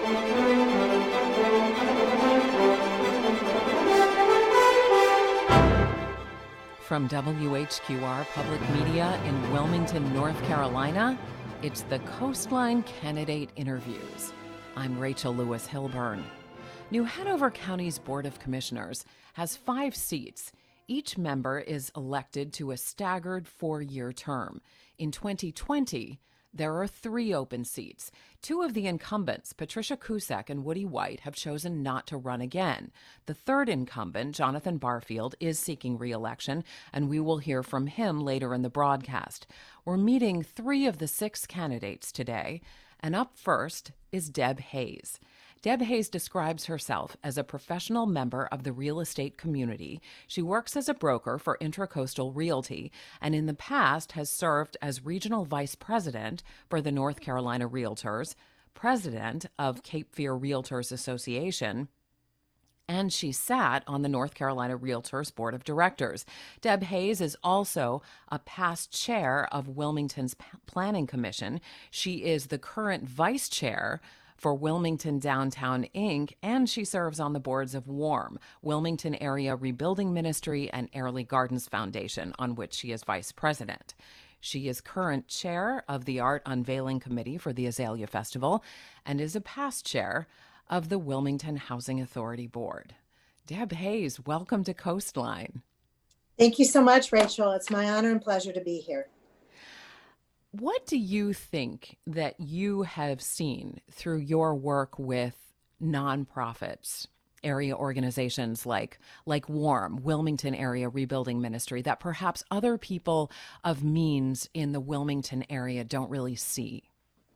From WHQR Public Media in Wilmington, North Carolina, it's the Coastline Candidate Interviews. I'm Rachel Lewis Hilburn. New Hanover County's Board of Commissioners has 5 seats. Each member is elected to a staggered 4-year term. In 2020, there are 3 open seats. 2 of the incumbents, Patricia Cusack and Woody White, have chosen not to run again. The 3rd incumbent, Jonathan Barfield, is seeking re-election, and we will hear from him later in the broadcast. We're meeting 3 of the 6 candidates today, and up first is Deb Hayes. Deb Hayes describes herself as a professional member of the real estate community. She works as a broker for Intracoastal Realty and in the past has served as regional vice president for the North Carolina Realtors, president of Cape Fear Realtors Association, and she sat on the North Carolina Realtors Board of Directors. Deb Hayes is also a past chair of Wilmington's Planning Commission. She is the current vice chair for Wilmington Downtown Inc., and she serves on the boards of WARM, Wilmington Area Rebuilding Ministry, and Airlie Gardens Foundation, on which she is vice president. She is current chair of the Art Unveiling Committee for the Azalea Festival and is a past chair of the Wilmington Housing Authority Board. Deb Hayes, welcome to Coastline. Thank you so much, Rachel. It's my honor and pleasure to be here. What do you think that you have seen through your work with nonprofits, area organizations like WARM, Wilmington Area Rebuilding Ministry, that perhaps other people of means in the Wilmington area don't really see?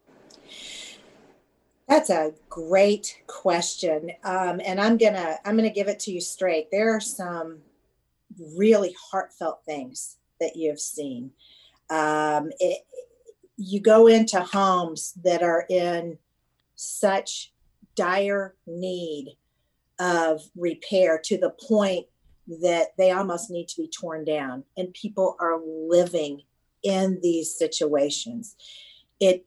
That's a great question, and I'm gonna give it to you straight. There are some really heartfelt things that you have seen. You go into homes that are in such dire need of repair to the point that they almost need to be torn down, and people are living in these situations. It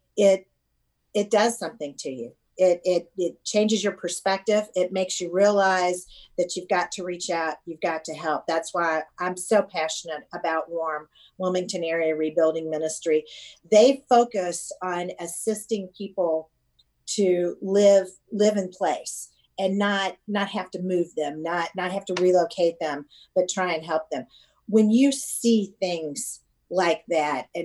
does something to you. It changes your perspective. It makes you realize that you've got to reach out. You've got to help. That's why I'm so passionate about WARM, Wilmington Area Rebuilding Ministry. They focus on assisting people to live in place and not have to move them, not have to relocate them, but try and help them. When you see things like that, and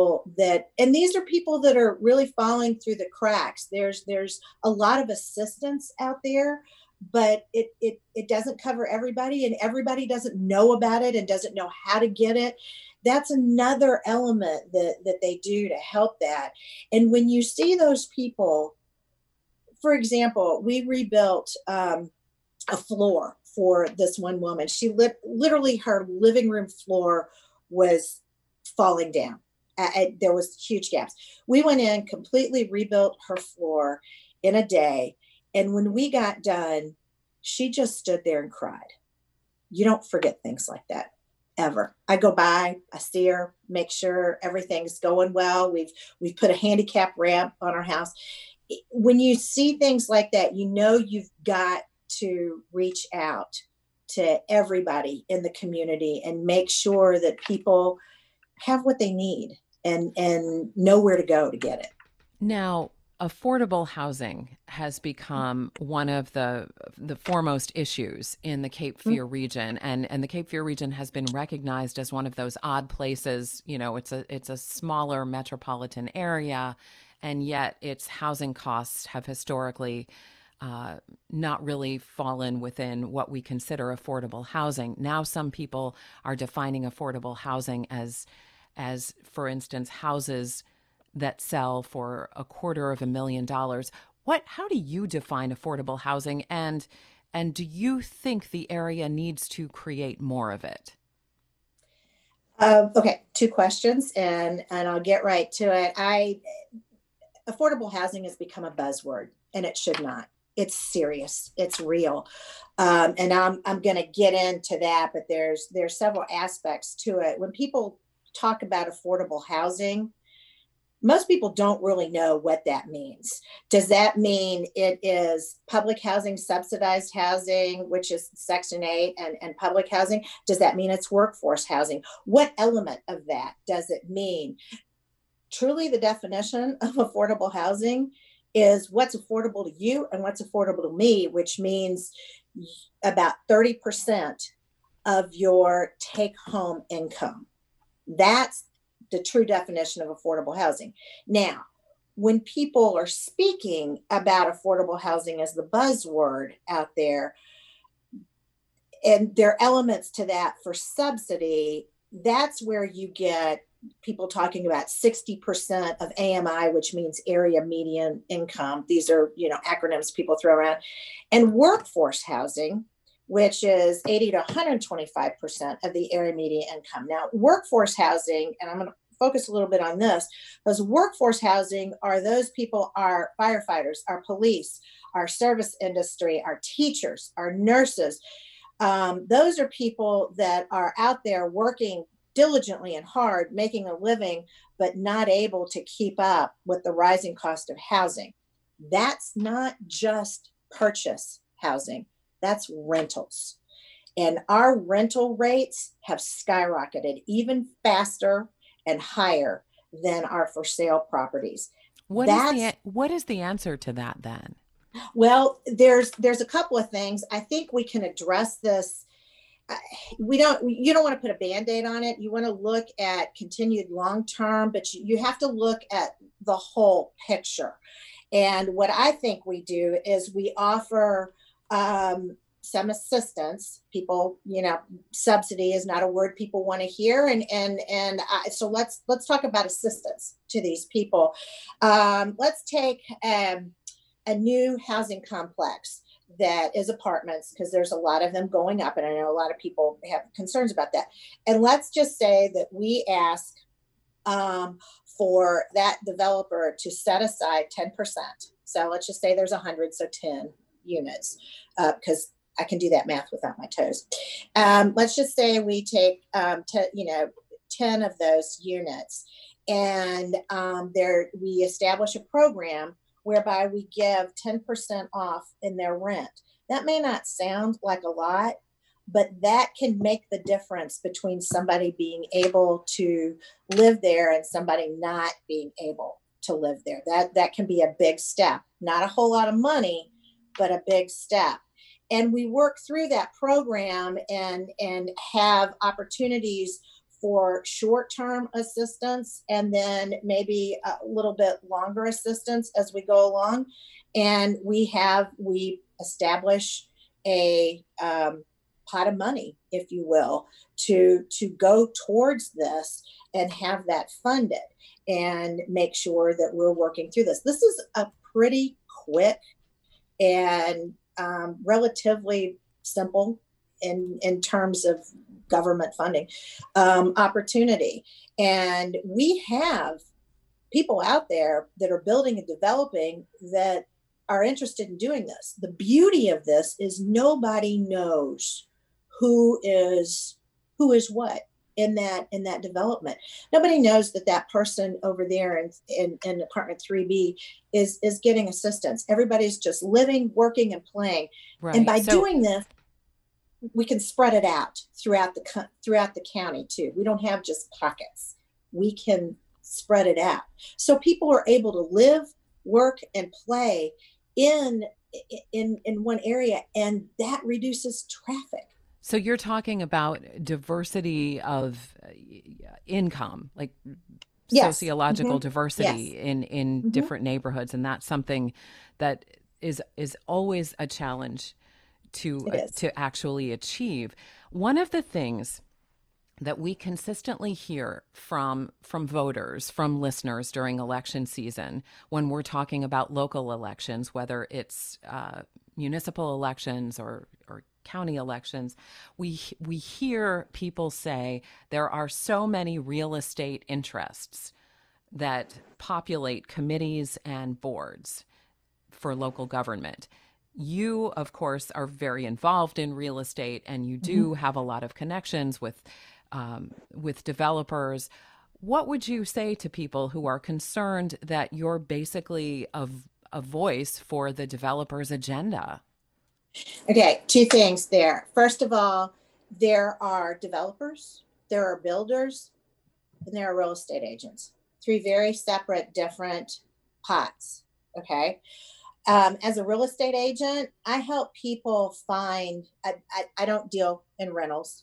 these are people that are really falling through the cracks. There's a lot of assistance out there, but it doesn't cover everybody, and everybody doesn't know about it and doesn't know how to get it. That's another element that they do to help that. And when you see those people, for example, we rebuilt a floor for this one woman. She literally, her living room floor was falling down. There was huge gaps. We went in, completely rebuilt her floor in a day. And when we got done, she just stood there and cried. You don't forget things like that, ever. I go by, I see her, make sure everything's going well. We've put a handicap ramp on our house. When you see things like that, you know you've got to reach out to everybody in the community and make sure that people have what they need and know where to go to get it. Now, affordable housing has become one of the foremost issues in the Cape Fear region, and the Cape Fear region has been recognized as one of those odd places. You know, it's a smaller metropolitan area, and yet its housing costs have historically not really fallen within what we consider affordable housing. Now, some people are defining affordable housing as, for instance, houses that sell for $250,000. How do you define affordable housing, and do you think the area needs to create more of it? Okay, 2 questions, and I'll get right to it. Affordable housing has become a buzzword, and it should not. It's serious. It's real. And I'm going to get into that, but there's several aspects to it. When people talk about affordable housing, most people don't really know what that means. Does that mean it is public housing, subsidized housing, which is Section 8 and public housing? Does that mean it's workforce housing? What element of that does it mean? Truly, the definition of affordable housing is what's affordable to you and what's affordable to me, which means about 30% of your take home income. That's the true definition of affordable housing. Now, when people are speaking about affordable housing as the buzzword out there, and there are elements to that for subsidy, that's where you get people talking about 60% of AMI, which means area median income. These are, acronyms people throw around. And workforce housing, which is 80 to 125% of the area median income. Now, workforce housing, and I'm going to focus a little bit on this, because workforce housing are those people, our firefighters, our police, our service industry, our teachers, our nurses. Those are people that are out there working diligently and hard, making a living, but not able to keep up with the rising cost of housing. That's not just purchase housing, that's rentals. And our rental rates have skyrocketed even faster and higher than our for sale properties. What is the answer to that then? Well, there's a couple of things. I think we can address this. You don't want to put a Band-Aid on it. You want to look at continued long-term, but you have to look at the whole picture. And what I think we do is we offer some assistance. People, subsidy is not a word people want to hear, so let's talk about assistance to these people. Let's take a new housing complex that is apartments, because there's a lot of them going up, and I know a lot of people have concerns about that. And let's just say that we ask for that developer to set aside 10%. So let's just say there's 100, so 10 units, because I can do that math without my toes. Let's just say we take 10 of those units, and we establish a program whereby we give 10% off in their rent. That may not sound like a lot, but that can make the difference between somebody being able to live there and somebody not being able to live there. That can be a big step. Not a whole lot of money, but a big step. And we work through that program and have opportunities for short-term assistance, and then maybe a little bit longer assistance as we go along. And we establish a pot of money, if you will, to go towards this and have that funded and make sure that we're working through this. This is a pretty quick and relatively simple in terms of government funding opportunity. And we have people out there that are building and developing that are interested in doing this. The beauty of this is nobody knows who is what in that development. Nobody knows that person over there in apartment 3B is getting assistance. Everybody's just living, working, and playing. Right. And by doing this, we can spread it out throughout the county too. We don't have just pockets. We can spread it out. So people are able to live, work, and play in one area, and that reduces traffic. So you're talking about diversity of income, like sociological Mm-hmm. diversity in mm-hmm. different neighborhoods, and that's something that is always a challenge to actually achieve. One of the things that we consistently hear from voters, from listeners during election season, when we're talking about local elections, whether it's municipal elections or county elections, we hear people say there are so many real estate interests that populate committees and boards for local government. You, of course, are very involved in real estate, and you do have a lot of connections with developers. What would you say to people who are concerned that you're basically a voice for the developer's agenda? Okay, two things there. First of all, there are developers, there are builders, and there are real estate agents. Three very separate, different pots. Okay. As a real estate agent, I help people find. I don't deal in rentals.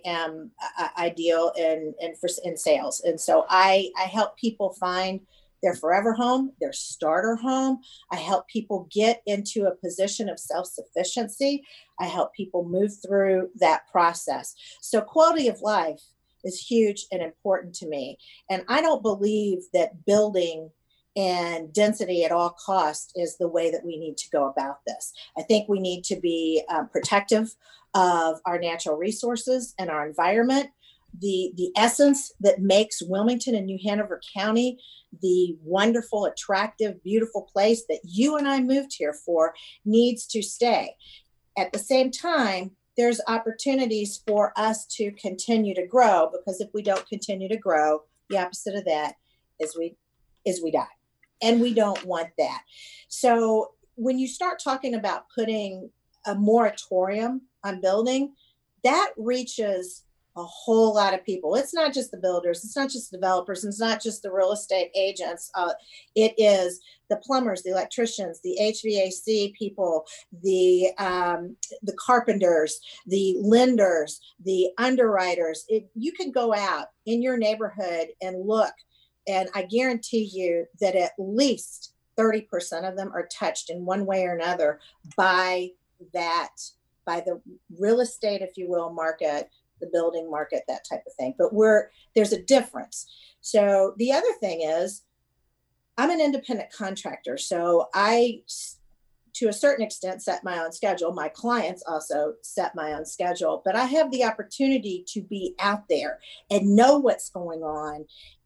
I deal in sales, and so I help people find their forever home, their starter home. I help people get into a position of self sufficiency. I help people move through that process. So quality of life is huge and important to me, and I don't believe that building and density at all costs is the way that we need to go about this. I think we need to be protective of our natural resources and our environment. The essence that makes Wilmington and New Hanover County the wonderful, attractive, beautiful place that you and I moved here for needs to stay. At the same time, there's opportunities for us to continue to grow, because if we don't continue to grow, the opposite of that is we die. And we don't want that. So when you start talking about putting a moratorium on building, that reaches a whole lot of people. It's not just the builders, it's not just developers, it's not just the real estate agents. It is the plumbers, the electricians, the HVAC people, the carpenters, the lenders, the underwriters. You can go out in your neighborhood and look, and I guarantee you that at least 30% of them are touched in one way or another by the real estate, if you will, market, the building market, that type of thing. But there's a difference. So the other thing is, I'm an independent contractor. So I, to a certain extent, set my own schedule. My clients also set my own schedule, but I have the opportunity to be out there and know what's going on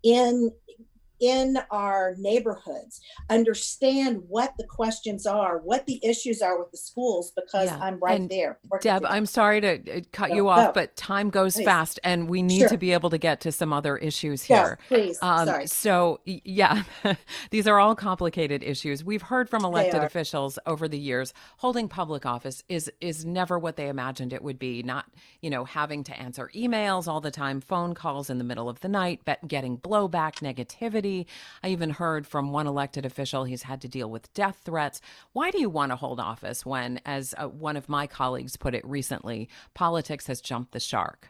in our neighborhoods, understand what the questions are, what the issues are with the schools, because I'm right there. Deb, I'm sorry to cut you off, but time goes fast and we need to be able to get to some other issues here. Yes, please. Sorry. So yeah, these are all complicated issues. We've heard from elected officials over the years, holding public office is never what they imagined it would be. Not, having to answer emails all the time, phone calls in the middle of the night, but getting blowback, negativity. I even heard from one elected official he's had to deal with death threats. Why do you want to hold office when, as one of my colleagues put it recently, politics has jumped the shark?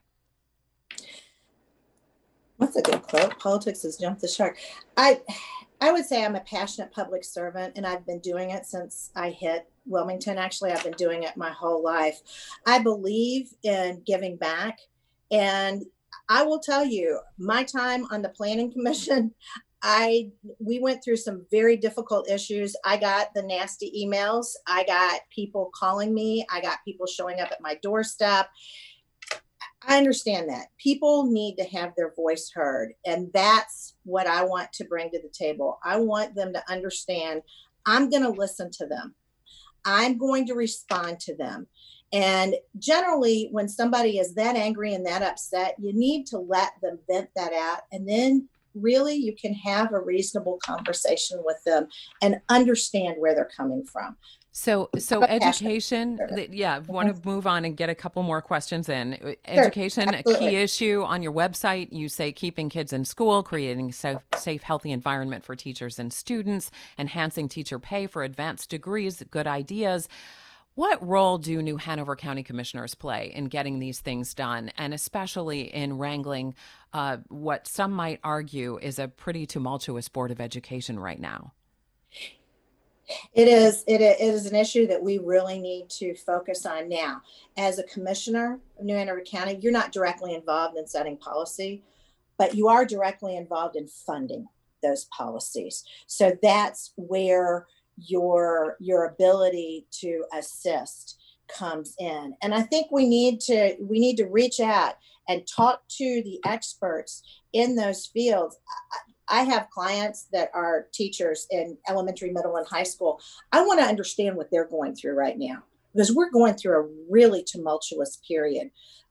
That's a good quote. Politics has jumped the shark. I would say I'm a passionate public servant, and I've been doing it since I hit Wilmington. Actually, I've been doing it my whole life. I believe in giving back, and I will tell you, my time on the Planning Commission, we went through some very difficult issues. I got the nasty emails. I got people calling me. I got people showing up at my doorstep. I understand that. People need to have their voice heard. And that's what I want to bring to the table. I want them to understand I'm going to listen to them. I'm going to respond to them. And generally, when somebody is that angry and that upset, you need to let them vent that out. And then really you can have a reasonable conversation with them and understand where they're coming from. So education, I want to move on and get a couple more questions in. Education, a key issue on your website. You say keeping kids in school, creating a safe, healthy environment for teachers and students, enhancing teacher pay for advanced degrees, good ideas. What role do New Hanover County Commissioners play in getting these things done, and especially in wrangling what some might argue is a pretty tumultuous Board of Education right now? It is an issue that we really need to focus on now. As a commissioner of New Hanover County, you're not directly involved in setting policy, but you are directly involved in funding those policies. So that's where your ability to assist comes in. And I think we need to reach out and talk to the experts in those fields. I have clients that are teachers in elementary, middle, and high school. I want to understand what they're going through right now, because we're going through a really tumultuous period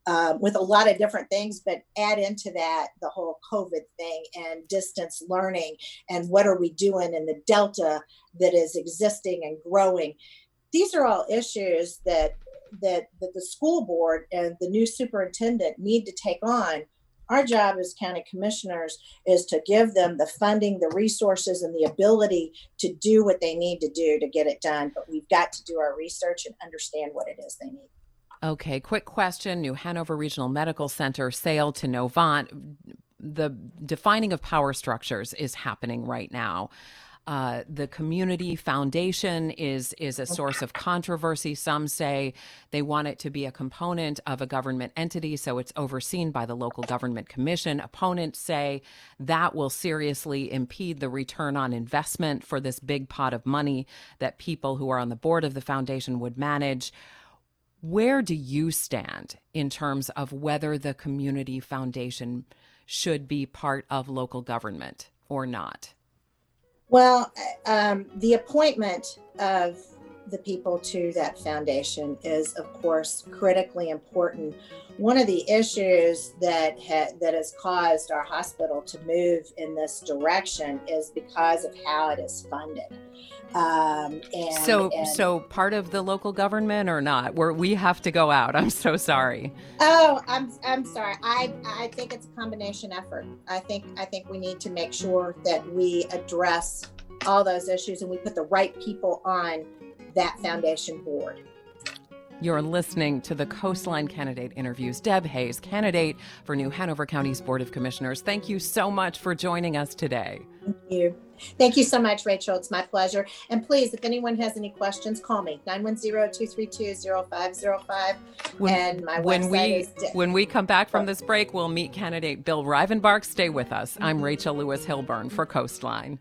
with a lot of different things, but add into that the whole COVID thing and distance learning and what are we doing in the Delta that is existing and growing. These are all issues that the school board and the new superintendent need to take on. Our job as county commissioners is to give them the funding, the resources, and the ability to do what they need to do to get it done. But we've got to do our research and understand what it is they need. Okay, quick question. New Hanover Regional Medical Center sale to Novant. The defining of power structures is happening right now. The community foundation is a source of controversy. Some say they want it to be a component of a government entity, so it's overseen by the local government commission. Opponents say that will seriously impede the return on investment for this big pot of money that people who are on the board of the foundation would manage. Where do you stand in terms of whether the community foundation should be part of local government or not? Well, the appointment of the people to that foundation is, of course, critically important. One of the issues that has caused our hospital to move in this direction is because of how it is funded. So part of the local government or not? We have to go out. I'm so sorry. Oh, I'm sorry. I think it's a combination effort. I think we need to make sure that we address all those issues and we put the right people on that foundation board. You're listening to the Coastline Candidate Interviews. Deb Hayes, candidate for New Hanover County's Board of Commissioners. Thank you so much for joining us today. Thank you. Thank you so much, Rachel. It's my pleasure. And please, if anyone has any questions, call me, 910-232-0505. And my website is... When we come back from this break, we'll meet candidate Bill Rivenbark. Stay with us. I'm Rachel Lewis Hilburn for Coastline.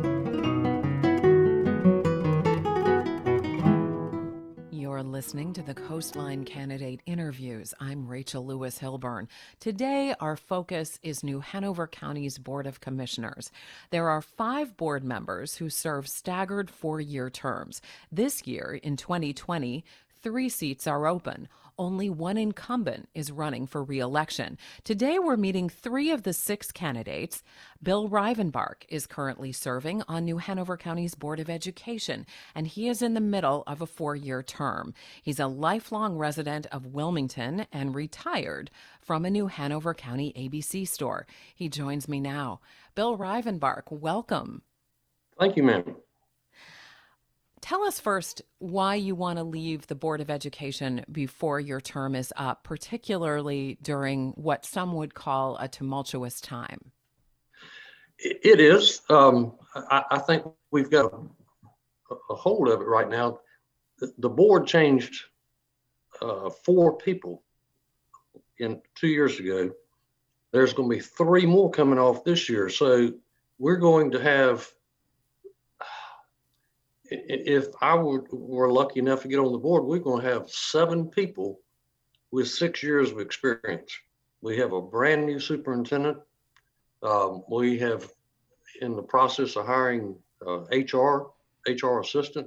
You're listening to the Coastline Candidate Interviews. I'm Rachel Lewis Hilburn. Today, our focus is New Hanover County's Board of Commissioners. There are 5 board members who serve staggered 4-year terms. This year, in 2020, 3 seats are open. Only 1 incumbent is running for re-election. Today, we're meeting 3 of the 6 candidates. Bill Rivenbark is currently serving on New Hanover County's Board of Education, and he is in the middle of a 4-year term. He's a lifelong resident of Wilmington and retired from a New Hanover County ABC store. He joins me now. Bill Rivenbark, welcome. Thank you, ma'am. Tell us first why you want to leave the Board of Education before your term is up, particularly during what some would call a tumultuous time. It is. I think we've got a hold of it right now. The board changed 4 people 2 years ago. There's going to be 3 more coming off this year. So we're going to have, if I were lucky enough to get on the board, we're going to have 7 people with 6 years of experience. We have a brand new superintendent. We have in the process of hiring HR assistant.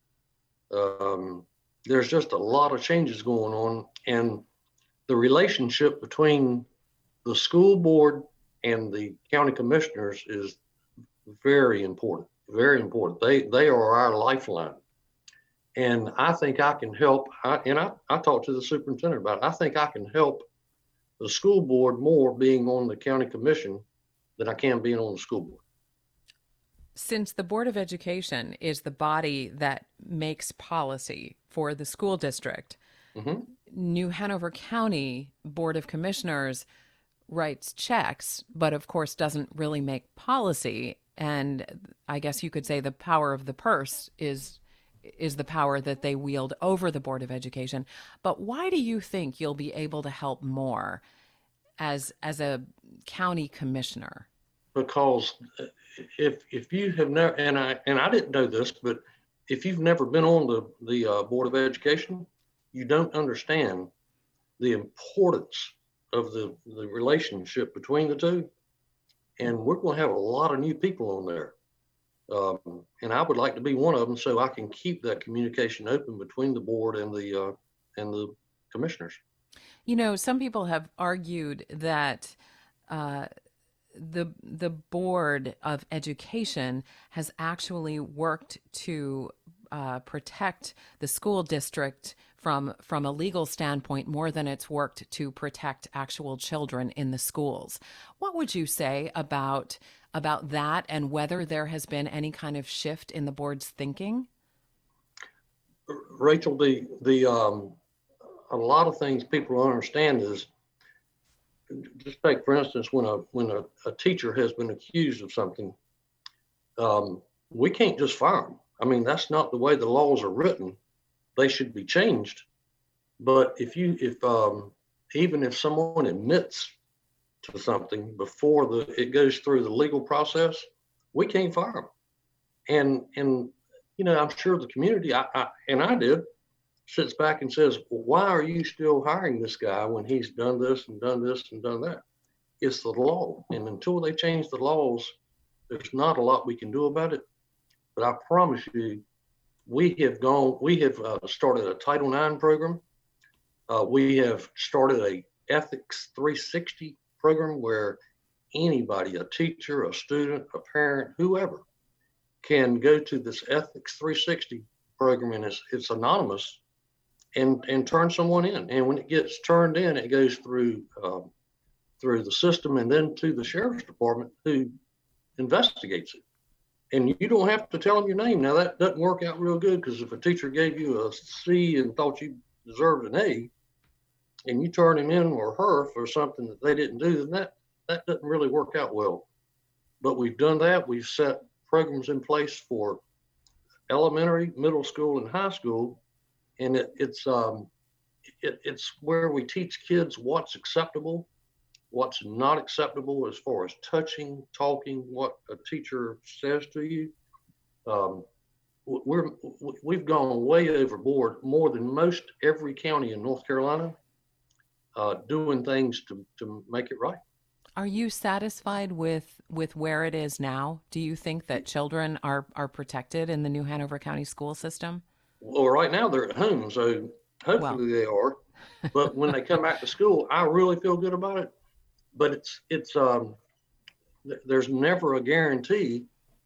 There's just a lot of changes going on, and the relationship between the school board and the county commissioners is very important. Very important. They are our lifeline. And I think I can help. I talked to the superintendent about it. I think I can help the school board more being on the county commission than I can being on the school board. Since the Board of Education is the body that makes policy for the school district, New Hanover County Board of Commissioners writes checks, but of course doesn't really make policy. And I guess you could say the power of the purse is the power that they wield over the Board of Education. But why do you think you'll be able to help more as a county commissioner? Because if you have never, and I didn't know this, but if you've never been on the Board of Education, you don't understand the importance of the relationship between the two. And we're going to have a lot of new people on there. And I would like to be one of them so I can keep that communication open between the board and the commissioners. You know, some people have argued that uh, the Board of Education has actually worked to protect the school district from a legal standpoint more than it's worked to protect actual children in the schools. What would you say about that, and whether there has been any kind of shift in the board's thinking? Rachel, the a lot of things people don't understand is, just take for instance, when a teacher has been accused of something, we can't just fire them. I mean, that's not the way the laws are written. They should be changed. But if even if someone admits to something before it goes through the legal process, we can't fire them. And you know, I'm sure the community, I did, sits back and says, well, why are you still hiring this guy when he's done this and done this and done that? It's the law. And until they change the laws, there's not a lot we can do about it. But I promise you, we have started a Title IX program. We have started a Ethics 360 program where anybody, a teacher, a student, a parent, whoever, can go to this Ethics 360 program, and it's anonymous, and turn someone in. And when it gets turned in, it goes through the system and then to the sheriff's department, who investigates it. And you don't have to tell them your name. Now, that doesn't work out real good, because if a teacher gave you a C and thought you deserved an A, and you turn him in or her for something that they didn't do, then that doesn't really work out well. But we've done that. We've set programs in place for elementary, middle school, and high school, and it's where we teach kids what's acceptable, what's not acceptable as far as touching, talking, what a teacher says to you. We've gone way overboard, more than most every county in North Carolina, doing things to make it right. Are you satisfied with where it is now? Do you think that children are protected in the New Hanover County school system? Well, right now they're at home, so hopefully they are. But when they come back to school, I really feel good about it. But there's never a guarantee.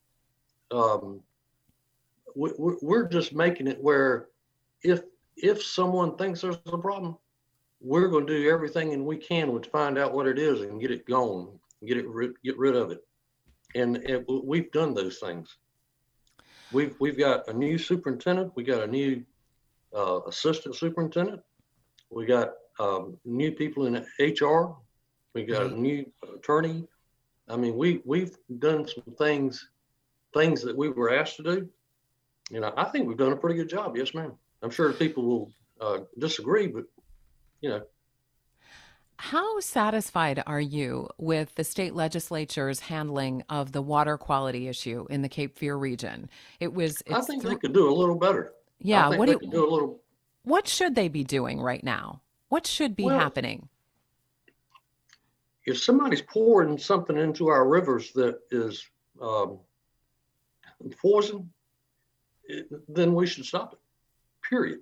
We're just making it where if someone thinks there's a problem, we're going to do everything we can to find out what it is and get it gone, get rid of it. And we've done those things. We've got a new superintendent. We got a new assistant superintendent. We got new people in HR. We got a new attorney. I mean, we've done some things that we were asked to do. You know, I think we've done a pretty good job. Yes, ma'am. I'm sure people will disagree, but you know. How satisfied are you with the state legislature's handling of the water quality issue in the Cape Fear region? I think they could do a little better. Yeah, what should they be doing right now? What should be happening? If somebody's pouring something into our rivers that is poison, then we should stop it. Period.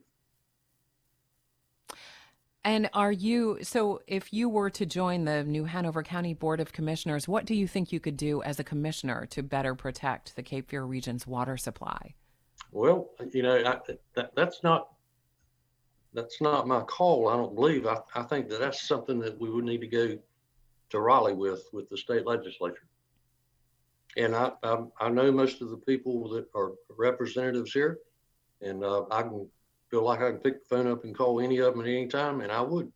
And so if you were to join the New Hanover County Board of Commissioners, what do you think you could do as a commissioner to better protect the Cape Fear region's water supply? Well, you know, that's not my call. I don't believe. I think that's something that we would need to go to Raleigh with the state legislature. And I know most of the people that are representatives here, and I can feel like I can pick the phone up and call any of them at any time, and I would.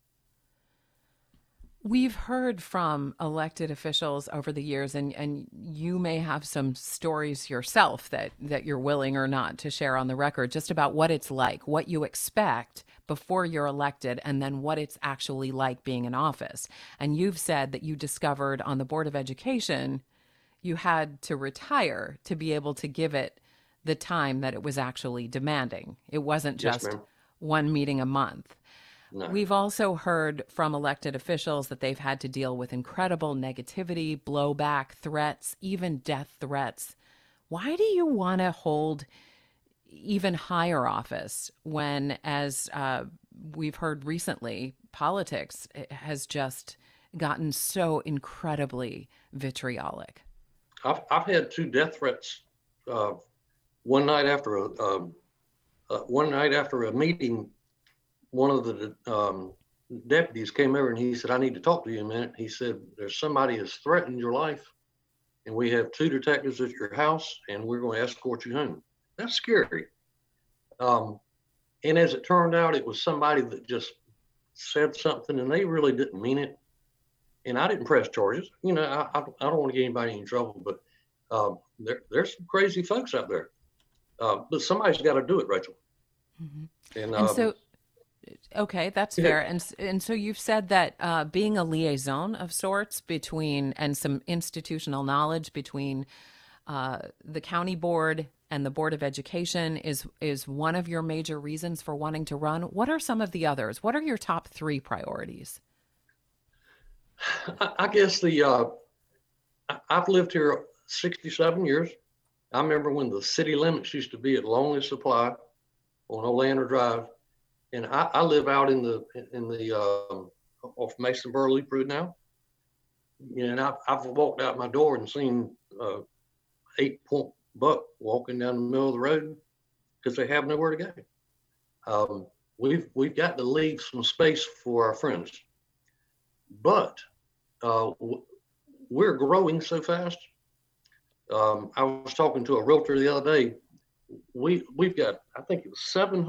We've heard from elected officials over the years, and you may have some stories yourself that you're willing or not to share on the record, just about what it's like, what you expect before you're elected, and then what it's actually like being in office. And you've said that you discovered on the Board of Education you had to retire to be able to give it the time that it was actually demanding. It wasn't just one meeting a month. No. We've also heard from elected officials that they've had to deal with incredible negativity, blowback, threats, even death threats. Why do you want to hold even higher office when, as we've heard recently, politics has just gotten so incredibly vitriolic. I've had 2 death threats. One night after a meeting, one of the deputies came over and he said, "I need to talk to you a minute." He said, "There's somebody has threatened your life, and we have 2 detectives at your house, and we're going to escort you home." That's scary. And as it turned out, it was somebody that just said something, and they really didn't mean it. And I didn't press charges. I don't want to get anybody in trouble, but there's some crazy folks out there. But somebody's got to do it, Rachel. Mm-hmm. And so, okay, that's fair. And so you've said that being a liaison of sorts between, and some institutional knowledge between the county board and the Board of Education is one of your major reasons for wanting to run. What are some of the others? What are your top 3 priorities? I guess I've lived here 67 years. I remember when the city limits used to be at Lonely Supply on Olander Drive, and I live out in the off Mason Burley Road now. And I've walked out my door and seen 8-point buck walking down the middle of the road because they have nowhere to go. We've got to leave some space for our friends, but we're growing so fast. I was talking to a realtor the other day. We've got, I think it was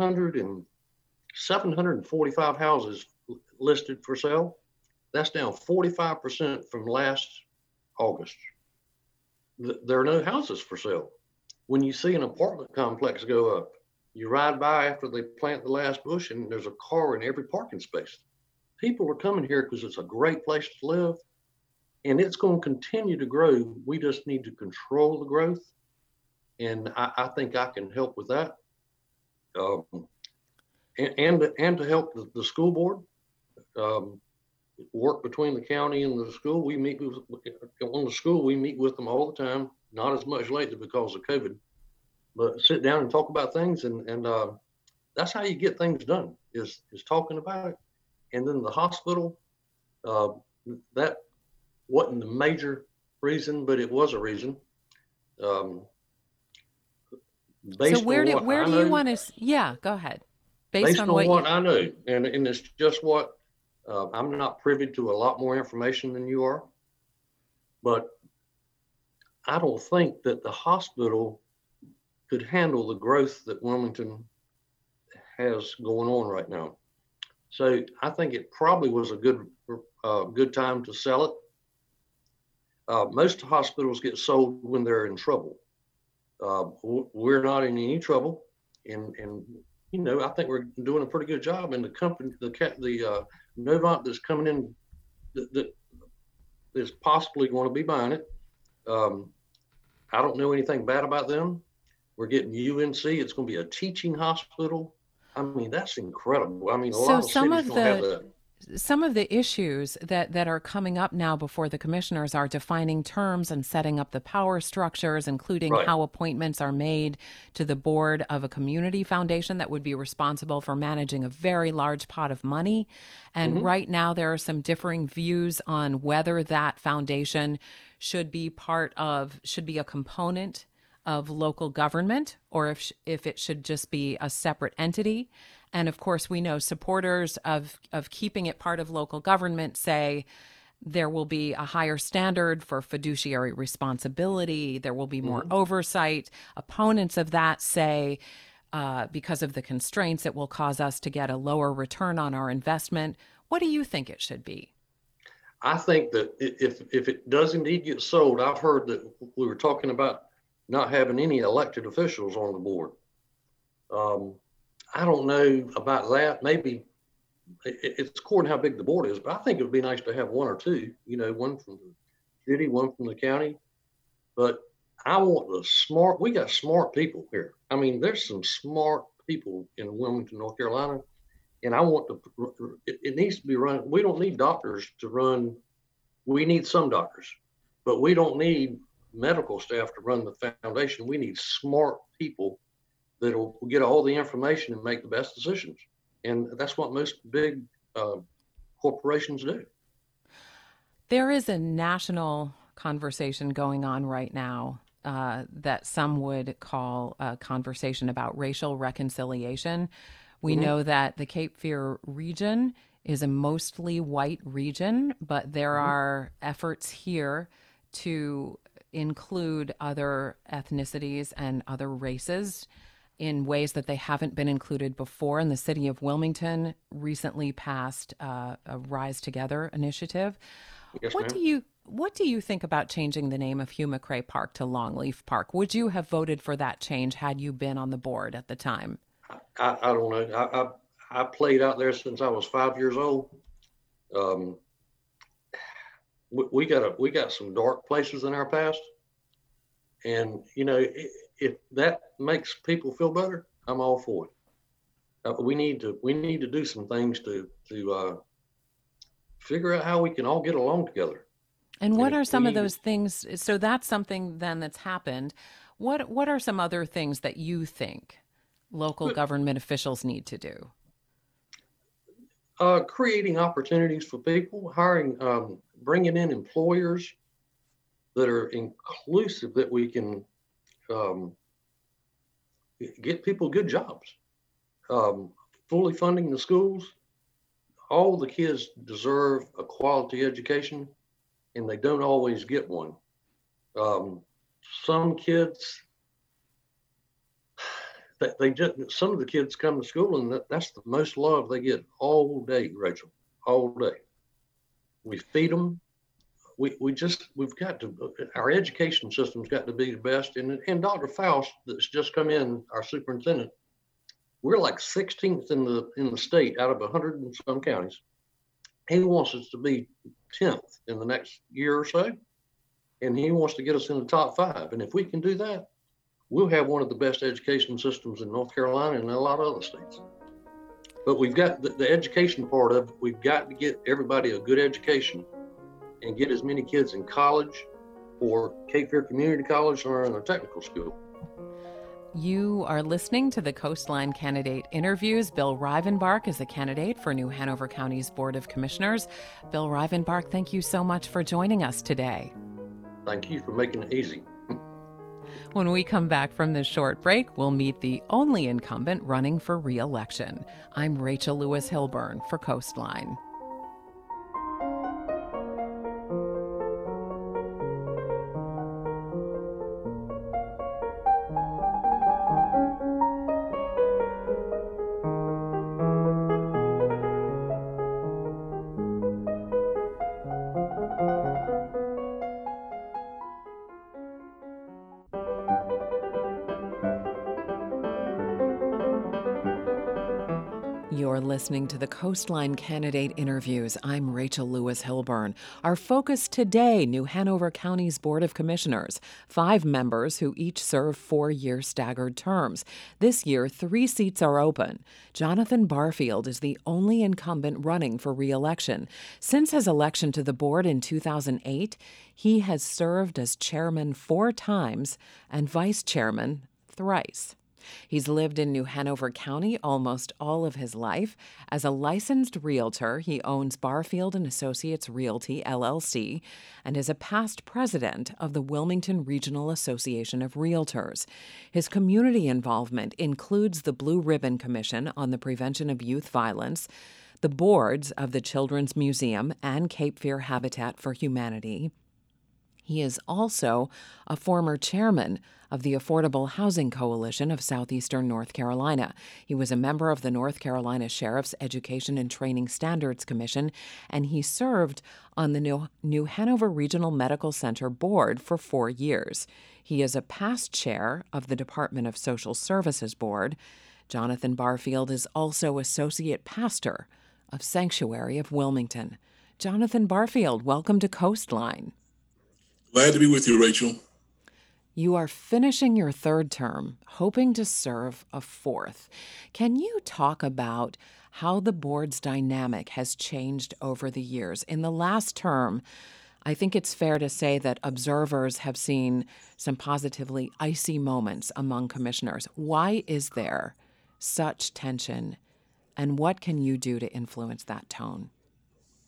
745 houses listed for sale. That's down 45% from last August. There are no houses for sale. When you see an apartment complex go up, you ride by after they plant the last bush and there's a car in every parking space. People are coming here because it's a great place to live, and it's going to continue to grow. We just need to control the growth, and I think I can help with that. And to help the school board work between the county and the school. We meet with on the school. We meet with them all the time. Not as much lately because of COVID, but sit down and talk about things, and that's how you get things done. Is talking about it. And then the hospital, that wasn't the major reason, but it was a reason. So where do you want to? Yeah, go ahead. Based on what I know, and it's just what I'm not privy to a lot more information than you are, but I don't think that the hospital could handle the growth that Wilmington has going on right now. So I think it probably was a good time to sell it. Most hospitals get sold when they're in trouble. We're not in any trouble, and I think we're doing a pretty good job. And the company, the Novant that's coming in, that is possibly going to be buying it. I don't know anything bad about them. We're getting UNC. It's going to be a teaching hospital. I mean, that's incredible. I mean, a lot of cities don't have that. Some of the issues that are coming up now before the commissioners are defining terms and setting up the power structures, including how appointments are made to the board of a community foundation that would be responsible for managing a very large pot of money. And right now there are some differing views on whether that foundation should be a component of local government, or if it should just be a separate entity. And of course, we know supporters of keeping it part of local government say there will be a higher standard for fiduciary responsibility. There will be more oversight. Opponents of that say because of the constraints, it will cause us to get a lower return on our investment. What do you think it should be? I think that if it does indeed get sold, I've heard that we were talking about not having any elected officials on the board. I don't know about that. Maybe it's according to how big the board is, but I think it would be nice to have 1 or 2, one from the city, 1 from the county. But I want we got smart people here. I mean, there's some smart people in Wilmington, North Carolina, and I want it needs to be run. We don't need doctors to run. We need some doctors, but we don't need medical staff to run the foundation. We need smart people that'll get all the information and make the best decisions. And that's what most big corporations do. There is a national conversation going on right now that some would call a conversation about racial reconciliation. We know that the Cape Fear region is a mostly white region, but there are efforts here to include other ethnicities and other races in ways that they haven't been included before. And the city of Wilmington recently passed a Rise Together initiative. Yes, What do you think about changing the name of Hugh McCrae Park to Longleaf Park? Would you have voted for that change had you been on the board at the time? I don't know. I played out there since I was 5 years old. We got some dark places in our past, and if that makes people feel better, I'm all for it. We need to do some things to figure out how we can all get along together. And what are some of those things? So that's something then that's happened. What are some other things that you think local government officials need to do? Creating opportunities for people, hiring, bringing in employers that are inclusive, that we can get people good jobs, fully funding the schools. All the kids deserve a quality education, and they don't always get one. Some kids, some of the kids come to school, and that's the most love they get all day, Rachel, all day. We feed them. We've got to, our education system's got to be the best. And Dr. Faust, that's just come in, our superintendent, we're like 16th in the state out of 100 and some counties. He wants us to be 10th in the next year or so, and he wants to get us in the top 5. And if we can do that, we'll have one of the best education systems in North Carolina and a lot of other states. But we've got the education part of it. We've got to get everybody a good education and get as many kids in college or Cape Fear Community College or in a technical school. You are listening to the Coastline Candidate Interviews. Bill Rivenbark is a candidate for New Hanover County's Board of Commissioners. Bill Rivenbark, thank you so much for joining us today. Thank you for making it easy. When we come back from this short break, we'll meet the only incumbent running for re-election. I'm Rachel Lewis Hilburn for Coastline. You're listening to the Coastline Candidate Interviews. I'm Rachel Lewis Hilburn. Our focus today, New Hanover County's Board of Commissioners, 5 members who each serve 4-year staggered terms. This year, 3 seats are open. Jonathan Barfield is the only incumbent running for re-election. Since his election to the board in 2008, he has served as chairman 4 times and vice chairman thrice. He's lived in New Hanover County almost all of his life. As a licensed realtor, he owns Barfield & Associates Realty, LLC, and is a past president of the Wilmington Regional Association of Realtors. His community involvement includes the Blue Ribbon Commission on the Prevention of Youth Violence, the boards of the Children's Museum and Cape Fear Habitat for Humanity. He is also a former chairman of the Affordable Housing Coalition of Southeastern North Carolina. He was a member of the North Carolina Sheriff's Education and Training Standards Commission, and he served on the New Hanover Regional Medical Center Board for 4 years. He is a past chair of the Department of Social Services Board. Jonathan Barfield is also associate pastor of Sanctuary of Wilmington. Jonathan Barfield, welcome to Coastline. Glad to be with you, Rachel. You are finishing your 3rd term, hoping to serve a 4th. Can you talk about how the board's dynamic has changed over the years? In the last term, I think it's fair to say that observers have seen some positively icy moments among commissioners. Why is there such tension, and what can you do to influence that tone?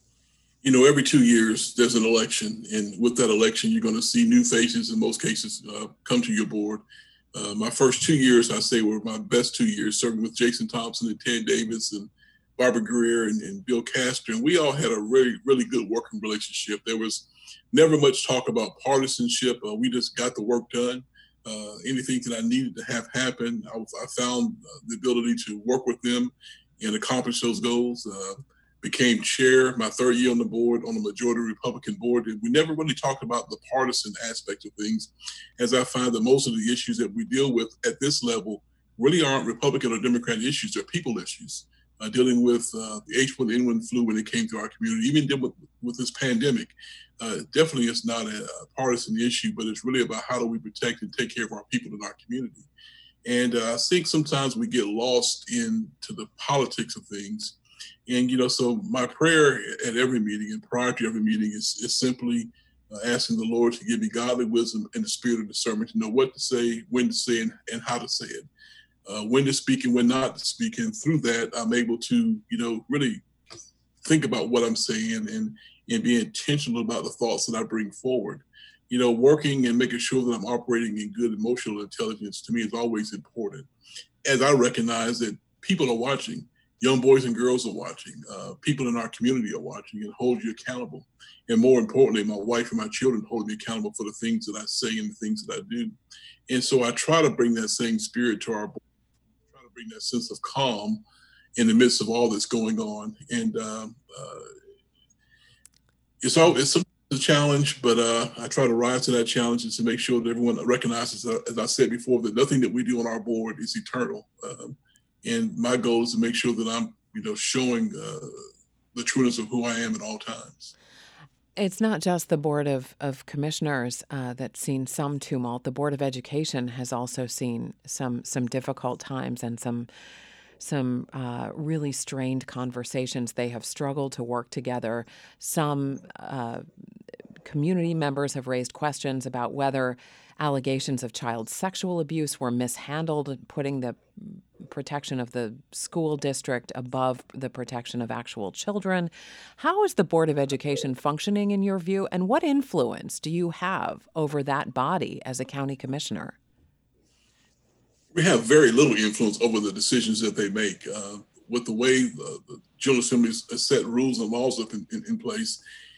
Every 2 years there's an election, and with that election, you're going to see new faces in most cases come to your board. My first 2 years, I say, were my best 2 years, serving with Jason Thompson and Ted Davis and Barbara Greer and Bill Castor, and we all had a really, really good working relationship. There was never much talk about partisanship. We just got the work done. Anything that I needed to have happen, I found the ability to work with them and accomplish those goals. Became chair my third year on the board, on the majority Republican board. And we never really talked about the partisan aspect of things, as I find that most of the issues that we deal with at this level really aren't Republican or Democrat issues, they're people issues. Dealing with the H1N1 flu when it came to our community, even dealing with this pandemic, definitely it's not a partisan issue, but it's really about how do we protect and take care of our people in our community. And I think sometimes we get lost into the politics of things. And, so my prayer at every meeting and prior to every meeting is simply asking the Lord to give me godly wisdom and the spirit of discernment to know what to say, when to say, and how to say it, when to speak and when not to speak. And through that, I'm able to, really think about what I'm saying and be intentional about the thoughts that I bring forward. Working and making sure that I'm operating in good emotional intelligence to me is always important, as I recognize that people are watching. Young boys and girls are watching. People in our community are watching and hold you accountable. And more importantly, my wife and my children hold me accountable for the things that I say and the things that I do. And so I try to bring that same spirit to our board, try to bring that sense of calm in the midst of all that's going on. And it's a challenge, but I try to rise to that challenge and to make sure that everyone recognizes, as I said before, that nothing that we do on our board is eternal. And my goal is to make sure that I'm, showing the trueness of who I am at all times. It's not just the Board of Commissioners that's seen some tumult. The Board of Education has also seen some difficult times and some really strained conversations. They have struggled to work together. Some community members have raised questions about whether allegations of child sexual abuse were mishandled, putting the protection of the school district above the protection of actual children. How is the Board of Education functioning in your view, and what influence do you have over that body as a county commissioner? We have very little influence over the decisions that they make. With the way the General Assembly has set rules and laws up in place,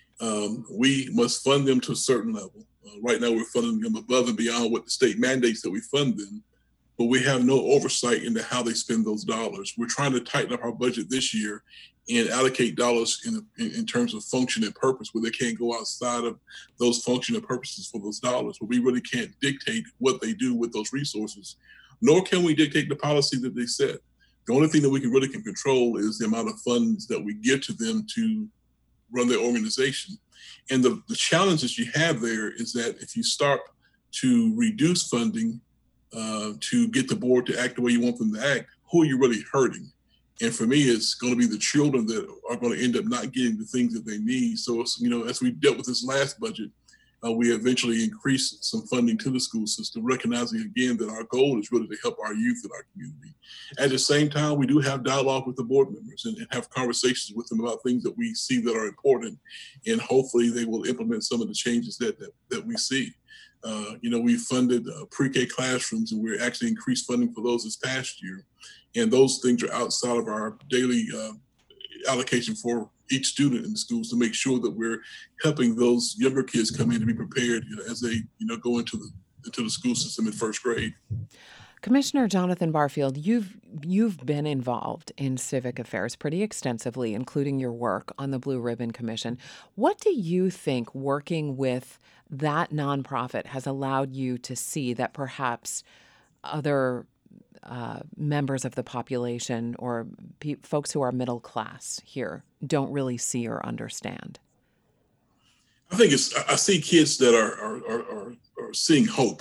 we must fund them to a certain level. Right now, we're funding them above and beyond what the state mandates that we fund them, but we have no oversight into how they spend those dollars. We're trying to tighten up our budget this year and allocate dollars in terms of function and purpose, where they can't go outside of those function and purposes for those dollars. But we really can't dictate what they do with those resources, nor can we dictate the policy that they set. The only thing that we really can control is the amount of funds that we give to them to run their organization. And the challenges you have there is that if you start to reduce funding to get the board to act the way you want them to act, who are you really hurting? And for me, it's going to be the children that are going to end up not getting the things that they need. So, as we dealt with this last budget, we eventually increased some funding to the school system, recognizing again that our goal is really to help our youth in our community. At the same time, we do have dialogue with the board members and have conversations with them about things that we see that are important, and hopefully they will implement some of the changes that we see. We funded pre-K classrooms, and we're actually increased funding for those this past year. And those things are outside of our daily allocation for each student in the schools to make sure that we're helping those younger kids come in to be prepared as they go into the school system in first grade. Commissioner Jonathan Barfield, you've been involved in civic affairs pretty extensively, including your work on the Blue Ribbon Commission. What do you think working with that nonprofit has allowed you to see that perhaps other members of the population or folks who are middle class here don't really see or understand? I think I see kids that are seeing hope.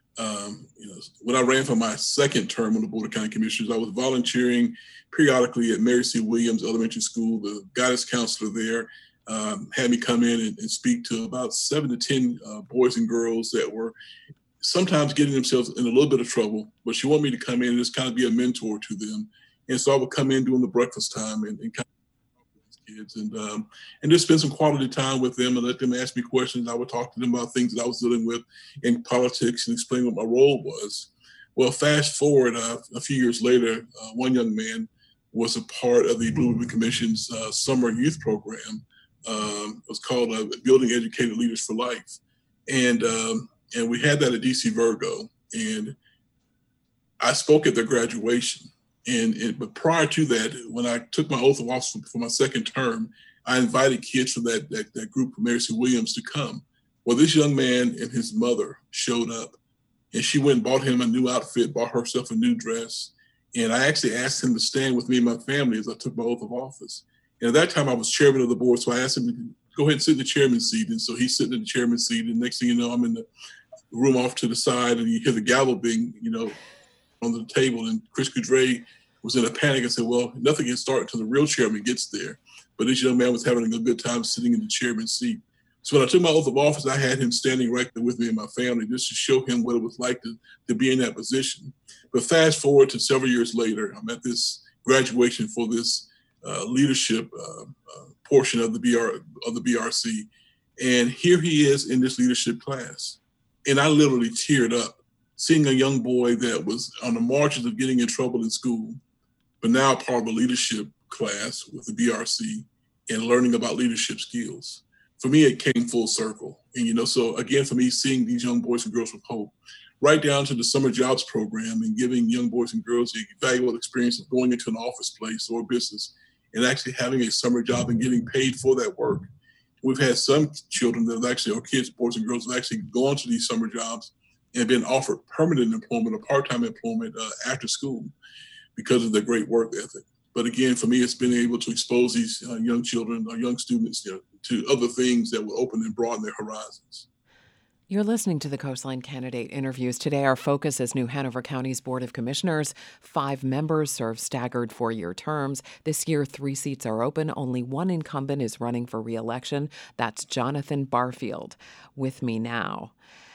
When I ran for my second term on the Board of County Commissioners, I was volunteering periodically at Mary C. Williams Elementary School. The guidance counselor there had me come in and speak to about 7 to 10 boys and girls that were sometimes getting themselves in a little bit of trouble, but she wanted me to come in and just kind of be a mentor to them. And so I would come in during the breakfast time and kind of talk to these kids, and just spend some quality time with them and let them ask me questions. I would talk to them about things that I was dealing with in politics and explain what my role was. Well, fast forward a few years later, one young man was a part of the Blue Ribbon Commission's summer youth program. It was called Building Educated Leaders for Life. And we had that at DC Virgo. And I spoke at their graduation. But prior to that, when I took my oath of office for my second term, I invited kids from that group from Mary C. Williams to come. Well, this young man and his mother showed up, and she went and bought him a new outfit, bought herself a new dress. And I actually asked him to stand with me and my family as I took my oath of office. And at that time, I was chairman of the board, so I asked him to go ahead and sit in the chairman's seat. And so he's sitting in the chairman's seat, and next thing you know, I'm in the room off to the side, and you hear the gavel being, on the table. And Chris Coudray was in a panic and said, well, nothing can start until the real chairman gets there. But this young man was having a good time sitting in the chairman's seat. So when I took my oath of office, I had him standing right there with me and my family just to show him what it was like to be in that position. But fast forward to several years later, I'm at this graduation for this leadership portion of the BRC. And here he is in this leadership class. And I literally teared up seeing a young boy that was on the margins of getting in trouble in school, but now part of a leadership class with the BRC and learning about leadership skills. For me, it came full circle. And, so again, for me, seeing these young boys and girls with hope, right down to the summer jobs program and giving young boys and girls the valuable experience of going into an office place or business and actually having a summer job and getting paid for that work. We've had some children that have actually, or kids, boys and girls, have actually gone to these summer jobs and been offered permanent employment or part-time employment after school because of their great work ethic. But again, for me, it's been able to expose these young children or young students to other things that will open and broaden their horizons. You're listening to the Coastline Candidate Interviews. Today, our focus is New Hanover County's Board of Commissioners. 5 members serve staggered 4-year terms. This year, 3 seats are open. Only one incumbent is running for re-election. That's Jonathan Barfield. With me now.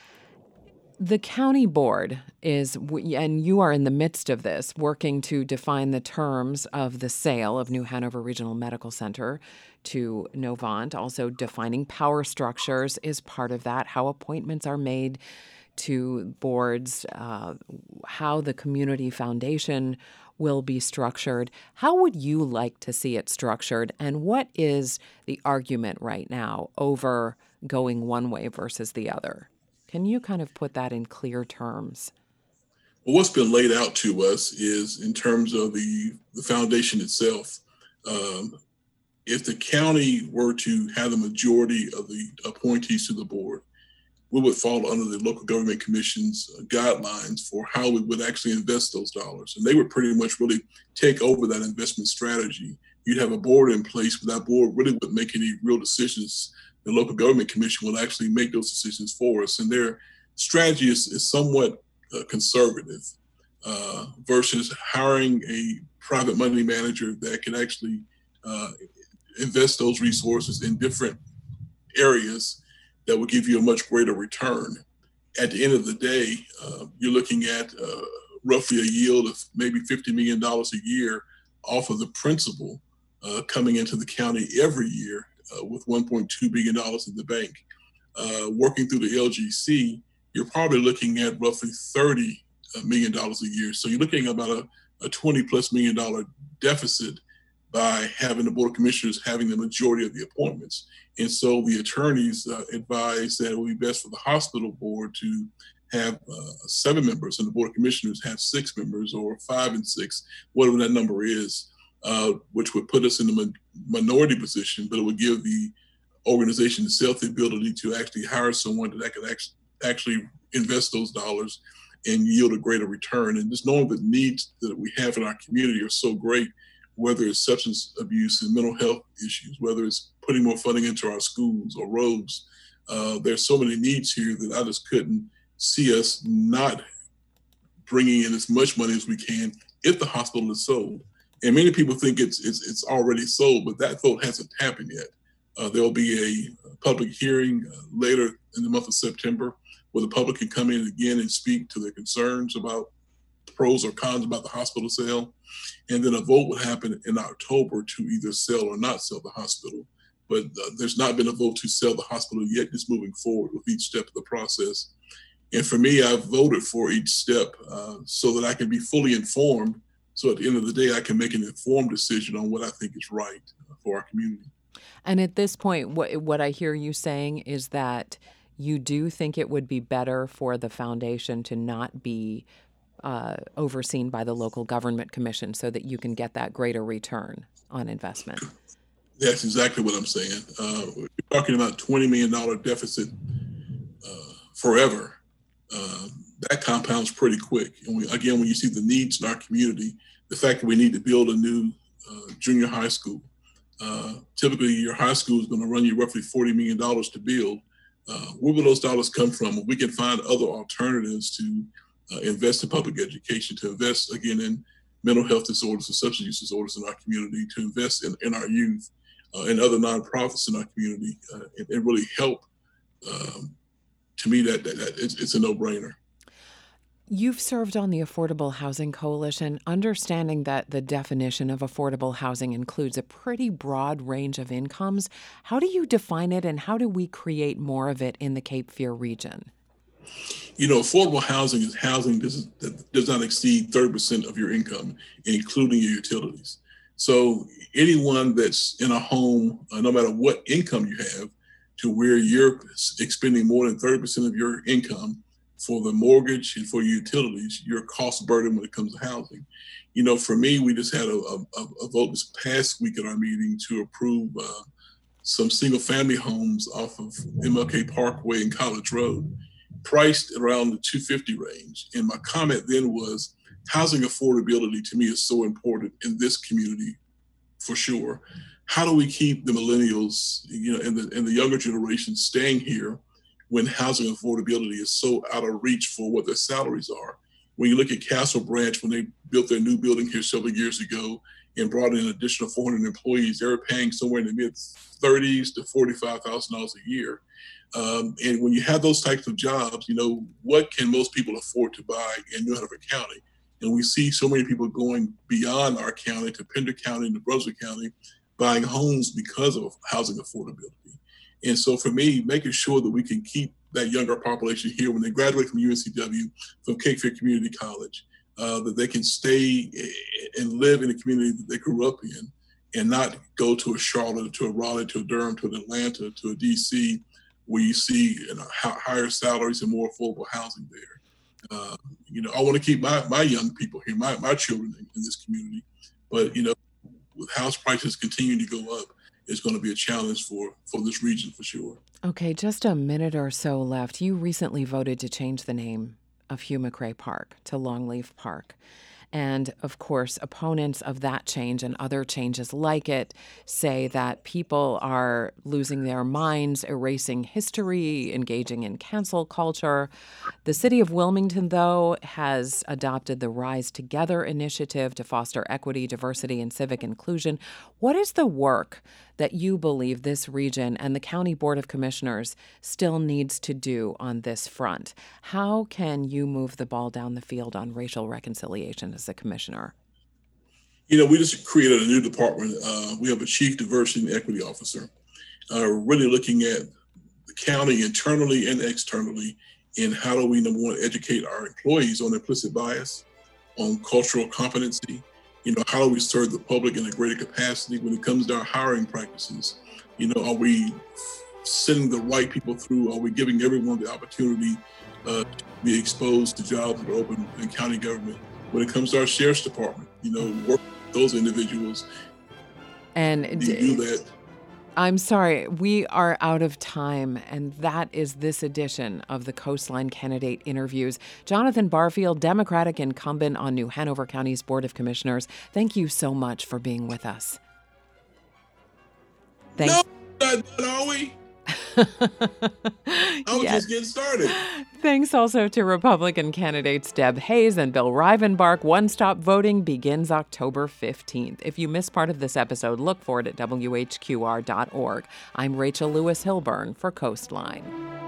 The county board is, and you are in the midst of this, working to define the terms of the sale of New Hanover Regional Medical Center to Novant. Also, defining power structures is part of that, how appointments are made to boards, how the community foundation will be structured. How would you like to see it structured? And what is the argument right now over going one way versus the other? Can you kind of put that in clear terms? Well, what's been laid out to us is in terms of the foundation itself. If the county were to have the majority of the appointees to the board, we would fall under the local government commission's guidelines for how we would actually invest those dollars. And they would pretty much really take over that investment strategy. You'd have a board in place, but that board really wouldn't make any real decisions. The local government commission will actually make those decisions for us. And their strategy is somewhat conservative versus hiring a private money manager that can actually invest those resources in different areas that will give you a much greater return. At the end of the day, you're looking at roughly a yield of maybe $50 million a year off of the principal coming into the county every year. With $1.2 billion in the bank. Working through the LGC, you're probably looking at roughly $30 million a year. So you're looking at about a $20+ million deficit by having the Board of Commissioners having the majority of the appointments. And so the attorneys advise that it would be best for the hospital board to have 7 members and the Board of Commissioners have 6 members or 5 and 6, whatever that number is. Which would put us in the minority position, but it would give the organization itself the ability to actually hire someone that could actually invest those dollars and yield a greater return. And just knowing the needs that we have in our community are so great, whether it's substance abuse and mental health issues, whether it's putting more funding into our schools or roads. There's so many needs here that I just couldn't see us not bringing in as much money as we can if the hospital is sold. And many people think it's already sold, but that vote hasn't happened yet. There'll be a public hearing later in the month of September where the public can come in again and speak to their concerns about pros or cons about the hospital sale. And then a vote would happen in October to either sell or not sell the hospital. But there's not been a vote to sell the hospital yet, just moving forward with each step of the process. And for me, I've voted for each step so that I can be fully informed. So at the end of the day, I can make an informed decision on what I think is right for our community. And at this point, what I hear you saying is that you do think it would be better for the foundation to not be overseen by the local government commission so that you can get that greater return on investment. That's exactly what I'm saying. We're talking about $20 million deficit forever. That compounds pretty quick. And when you see the needs in our community, the fact that we need to build a new junior high school, typically your high school is going to run you roughly $40 million to build. Where will those dollars come from? We can find other alternatives to invest in public education, to invest, again, in mental health disorders and substance use disorders in our community, to invest in our youth and other nonprofits in our community, and really help. To me, that it's a no-brainer. You've served on the Affordable Housing Coalition, understanding that the definition of affordable housing includes a pretty broad range of incomes. How do you define it, and how do we create more of it in the Cape Fear region? Affordable housing is housing that does not exceed 30% of your income, including your utilities. So anyone that's in a home, no matter what income you have, to where you're expending more than 30% of your income for the mortgage and for your utilities, your cost burden when it comes to housing. For me, we just had a vote this past week at our meeting to approve some single family homes off of MLK Parkway and College Road, priced around the $250 range. And my comment then was, housing affordability to me is so important in this community, for sure. How do we keep the millennials, and the younger generation staying here when housing affordability is so out of reach for what their salaries are? When you look at Castle Branch, when they built their new building here several years ago and brought in an additional 400 employees, they were paying somewhere in the mid-30s to $45,000 a year. And when you have those types of jobs, what can most people afford to buy in New Hanover County? And we see so many people going beyond our county to Pender County and to Brunswick County, buying homes because of housing affordability. And so for me, making sure that we can keep that younger population here when they graduate from UNCW, from Cape Fear Community College, that they can stay and live in a community that they grew up in and not go to a Charlotte, to a Raleigh, to a Durham, to an Atlanta, to a DC, where you see higher salaries and more affordable housing there. I want to keep my young people here, my children in this community. But, with house prices continuing to go up, it's going to be a challenge for this region for sure. Okay, just a minute or so left. You recently voted to change the name of Hugh McRae Park to Longleaf Park. And of course, opponents of that change and other changes like it say that people are losing their minds, erasing history, engaging in cancel culture. The city of Wilmington, though, has adopted the Rise Together initiative to foster equity, diversity, and civic inclusion. What is the work that you believe this region and the County Board of Commissioners still needs to do on this front? How can you move the ball down the field on racial reconciliation as a commissioner? We just created a new department. We have a Chief Diversity and Equity Officer, really looking at the county internally and externally, and how do we, number one, educate our employees on implicit bias, on cultural competency. How do we serve the public in a greater capacity when it comes to our hiring practices? Are we sending the right people through? Are we giving everyone the opportunity to be exposed to jobs that are open in county government? When it comes to our sheriff's department, work with those individuals and do that. I'm sorry, we are out of time, and that is this edition of the Coastline Candidate Interviews. Jonathan Barfield, Democratic incumbent on New Hanover County's Board of Commissioners, thank you so much for being with us. Thanks. No, are we? I was just getting started. Thanks also to Republican candidates Deb Hayes and Bill Rivenbark. One-stop voting begins October 15th. If you missed part of this episode, look for it at WHQR.org. I'm Rachel Lewis Hilburn for Coastline.